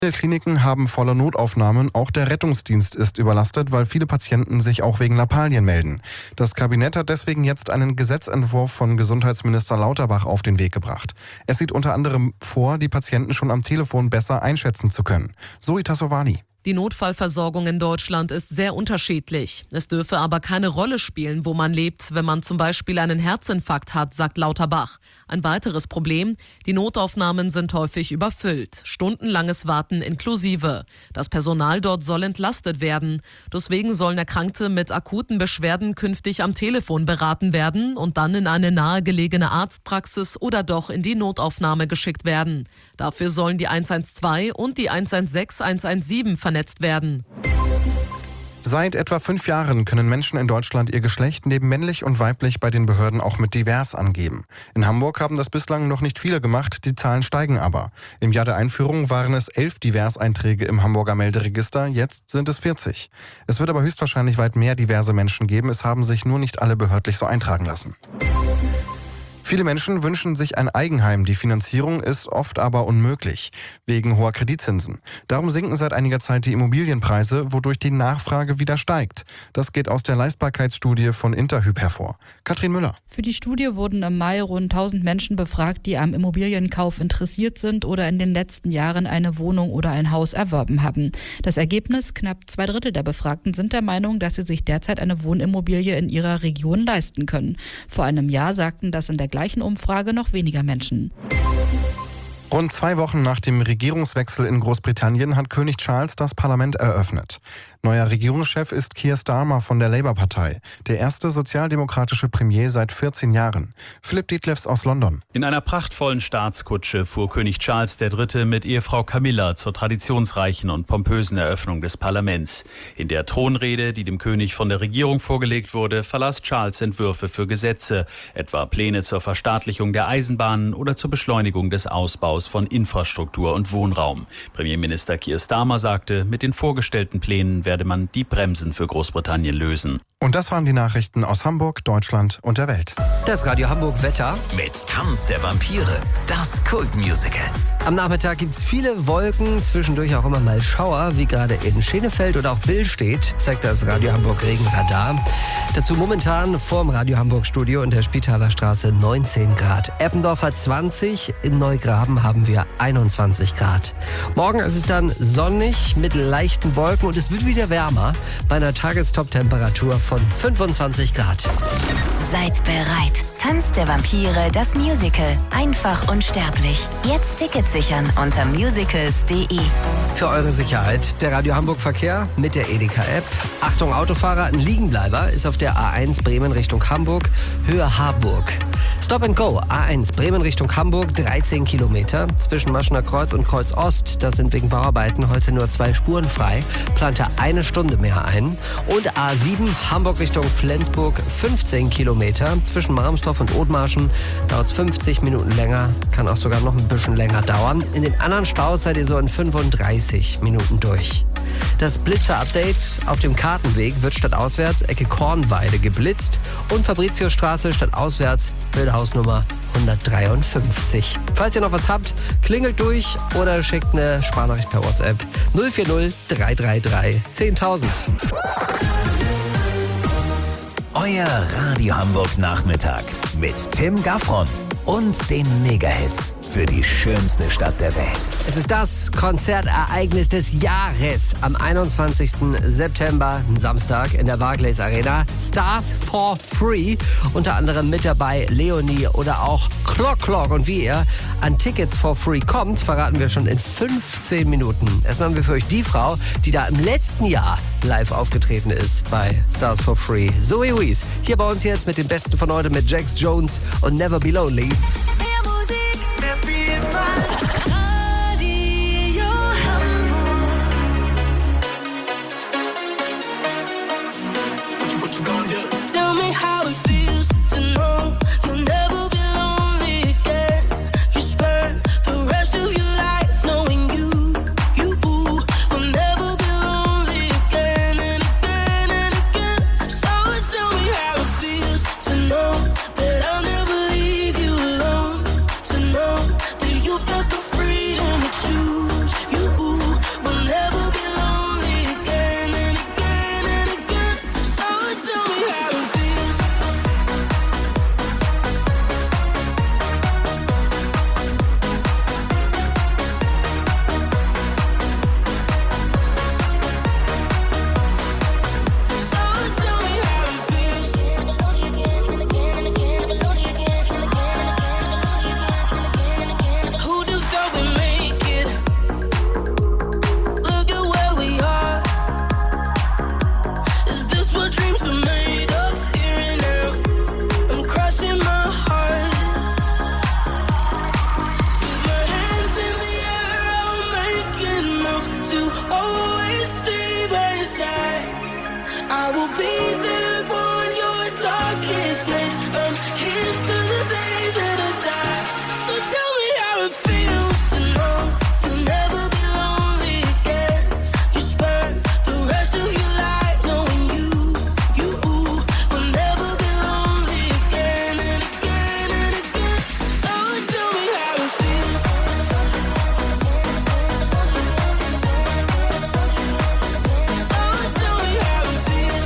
Viele Kliniken haben volle Notaufnahmen, auch der Rettungsdienst ist überlastet, weil viele Patienten sich auch wegen Lappalien melden. Das Kabinett hat deswegen jetzt einen Gesetzentwurf von Gesundheitsminister Lauterbach auf den Weg gebracht. Es sieht unter anderem vor, die Patienten schon am Telefon besser einschätzen zu können. Zoe Tassovani. Die Notfallversorgung in Deutschland ist sehr unterschiedlich. Es dürfe aber keine Rolle spielen, wo man lebt, wenn man zum Beispiel einen Herzinfarkt hat, sagt Lauterbach. Ein weiteres Problem: die Notaufnahmen sind häufig überfüllt. Stundenlanges Warten inklusive. Das Personal dort soll entlastet werden. Deswegen sollen Erkrankte mit akuten Beschwerden künftig am Telefon beraten werden und dann in eine nahegelegene Arztpraxis oder doch in die Notaufnahme geschickt werden. Dafür sollen die 112 und die 116, 117 vernetzt werden. Seit etwa 5 Jahren können Menschen in Deutschland ihr Geschlecht neben männlich und weiblich bei den Behörden auch mit divers angeben. In Hamburg haben das bislang noch nicht viele gemacht, die Zahlen steigen aber. Im Jahr der Einführung waren es 11 Divers-Einträge im Hamburger Melderegister, jetzt sind es 40. Es wird aber höchstwahrscheinlich weit mehr diverse Menschen geben, es haben sich nur nicht alle behördlich so eintragen lassen. Viele Menschen wünschen sich ein Eigenheim. Die Finanzierung ist oft aber unmöglich, wegen hoher Kreditzinsen. Darum sinken seit einiger Zeit die Immobilienpreise, wodurch die Nachfrage wieder steigt. Das geht aus der Leistbarkeitsstudie von Interhyp hervor. Katrin Müller. Für die Studie wurden im Mai rund 1000 Menschen befragt, die am Immobilienkauf interessiert sind oder in den letzten Jahren eine Wohnung oder ein Haus erworben haben. Das Ergebnis: knapp 2/3 der Befragten sind der Meinung, dass sie sich derzeit eine Wohnimmobilie in ihrer Region leisten können. Vor einem Jahr sagten das in der gleichen Umfrage noch weniger Menschen. Rund 2 Wochen nach dem Regierungswechsel in Großbritannien hat König Charles das Parlament eröffnet. Neuer Regierungschef ist Keir Starmer von der Labour-Partei, der erste sozialdemokratische Premier seit 14 Jahren. Philipp Detlefs aus London. In einer prachtvollen Staatskutsche fuhr König Charles III. Mit Ehefrau Camilla zur traditionsreichen und pompösen Eröffnung des Parlaments. In der Thronrede, die dem König von der Regierung vorgelegt wurde, verlas Charles Entwürfe für Gesetze, etwa Pläne zur Verstaatlichung der Eisenbahnen oder zur Beschleunigung des Ausbaus von Infrastruktur und Wohnraum. Premierminister Keir Starmer sagte, mit den vorgestellten Plänen werde man die Bremsen für Großbritannien lösen. Und das waren die Nachrichten aus Hamburg, Deutschland und der Welt. Das Radio Hamburg Wetter. Mit Tanz der Vampire, das Kultmusical. Am Nachmittag gibt's viele Wolken, zwischendurch auch immer mal Schauer, wie gerade in Schenefeld oder auch Bill steht, zeigt das Radio Hamburg Regenradar. Dazu momentan vorm Radio Hamburg Studio in der Spitaler Straße 19 Grad. Eppendorf hat 20, in Neugraben haben wir 21 Grad. Morgen ist es dann sonnig mit leichten Wolken und es wird wieder wärmer bei einer Tagestop-Temperatur von 25 Grad. Seid bereit. Tanz der Vampire, das Musical. Einfach unsterblich. Jetzt Tickets sichern unter musicals.de. Für eure Sicherheit der Radio Hamburg Verkehr mit der Edeka-App. Achtung Autofahrer, ein Liegenbleiber ist auf der A1 Bremen Richtung Hamburg, Höhe Harburg. Stop and Go, A1 Bremen Richtung Hamburg, 13 Kilometer. Zwischen Maschener Kreuz und Kreuz Ost, das sind wegen Bauarbeiten heute nur 2 Spuren frei, plante 1 Stunde mehr ein. Und A7 Hamburg Richtung Flensburg, 15 Kilometer. Zwischen Marmsdorf und Othmarschen dauert es 50 Minuten länger, kann auch sogar noch ein bisschen länger dauern. In den anderen Staus seid ihr so in 35 Minuten durch. Das Blitzer-Update: auf dem Kartenweg wird stadtauswärts Ecke Kornweide geblitzt und Fabritiusstraße stadtauswärts Bildhausnummer 153. Falls ihr noch was habt, klingelt durch oder schickt eine Sprachnachricht per WhatsApp 040 333 10.000. Euer Radio Hamburg Nachmittag mit Tim Gaffron und den Megahits für die schönste Stadt der Welt. Es ist das Konzertereignis des Jahres am 21. September, Samstag, in der Barclays Arena. Stars for Free, unter anderem mit dabei Leonie oder auch Clock. Und wie ihr an Tickets for Free kommt, verraten wir schon in 15 Minuten. Erstmal haben wir für euch die Frau, die da im letzten Jahr live aufgetreten ist bei Stars for Free. Zoe Wees, hier bei uns jetzt mit dem Besten von heute mit Jax Jones und Never Be Lonely. Mehr Musik, mehr Vielfalt. Radio Hamburg. Tell me how it feels to know you'll never be lonely again. You spend the rest of your life knowing you will never be lonely again and again and again. So tell me how it feels to know that I'll never leave you alone. always stay by your side. I will be there for your darkest night. I'm here till the day that I die. So tell me how it feels to know you'll never be lonely again. You spend the rest of your life knowing you will never be lonely again and again and again. So tell me how it feels. So tell me how it feels.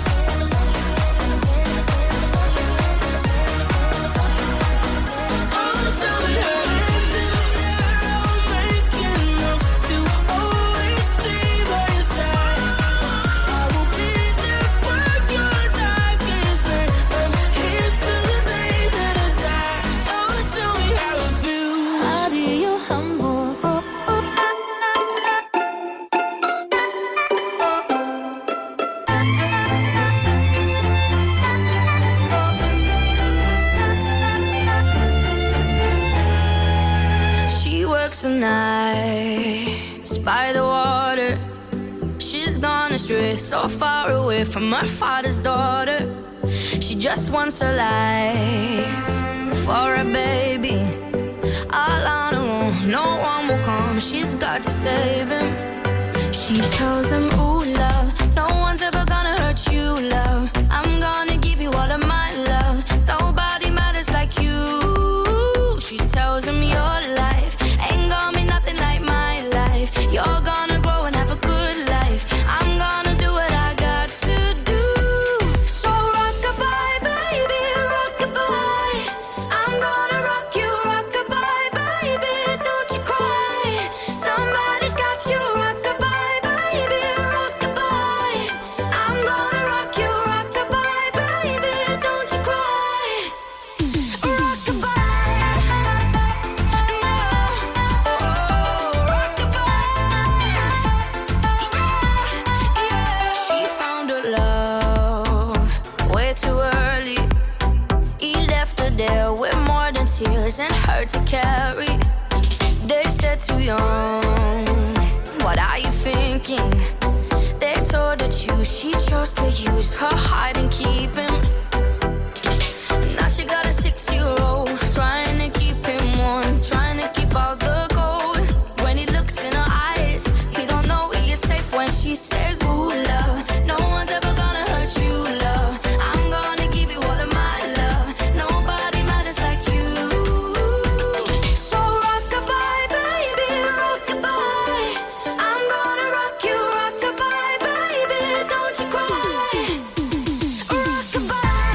So tell me how it feels. I'll make enough to always stay by your side. I will be there for your darkest night. I'm here till the day that I die. So tell me how it feels. Radio Hamburg. She works the nights by the water. She's gone astray, so far away from her father's daughter. She just wants her life for a baby. All on her own, no one will come. She's got to save him. She tells him, ooh, love, no one's ever gonna hurt you, love. I'm gonna give you all of my love. Nobody matters like you. She tells him your life ain't gonna be nothing like my life. You're gonna grow and have a good life. I'm gonna do what I got to do. So rock-a-bye, baby, rock-a-bye. I'm gonna rock you, rock-a-bye, baby, don't you cry. Somebody's got you, rock-a-bye, baby, rock-a-bye. I'm gonna rock you, rock-a-bye, baby, don't you cry. Rock-a-bye. She found her love way too early. He left her there with more than tears and hurt to carry. They said too young, what are you thinking? They told her choose, she chose to use her heart and keep him. Now she got a 6-year-old, trying to keep him warm, trying to keep out the cold. When he looks in her eyes, he don't know he is safe when she says, ooh, love, no one's ever gonna hurt you, love. I'm gonna give you all of my love. Nobody matters like you. So rock-a-bye, baby, rock-a-bye. I'm gonna rock you, rock-a-bye, baby, don't you cry. Rock-a-bye.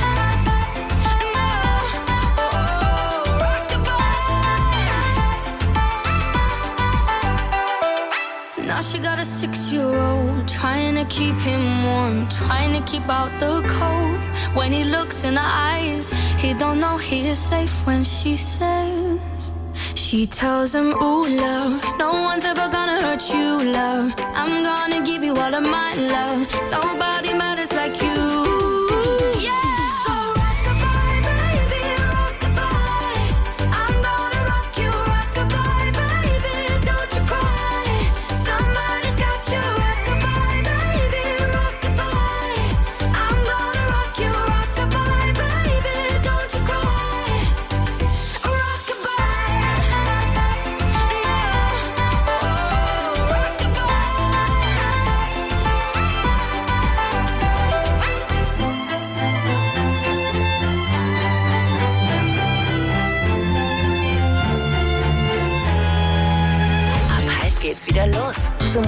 Now she got a 6-year-old, trying to keep him warm, trying to keep out the cold. When he looks in her eyes, he don't know he is safe when she says. She tells him, ooh, love, no one's ever gonna hurt you, love. I'm gonna give you all of my love. Nobody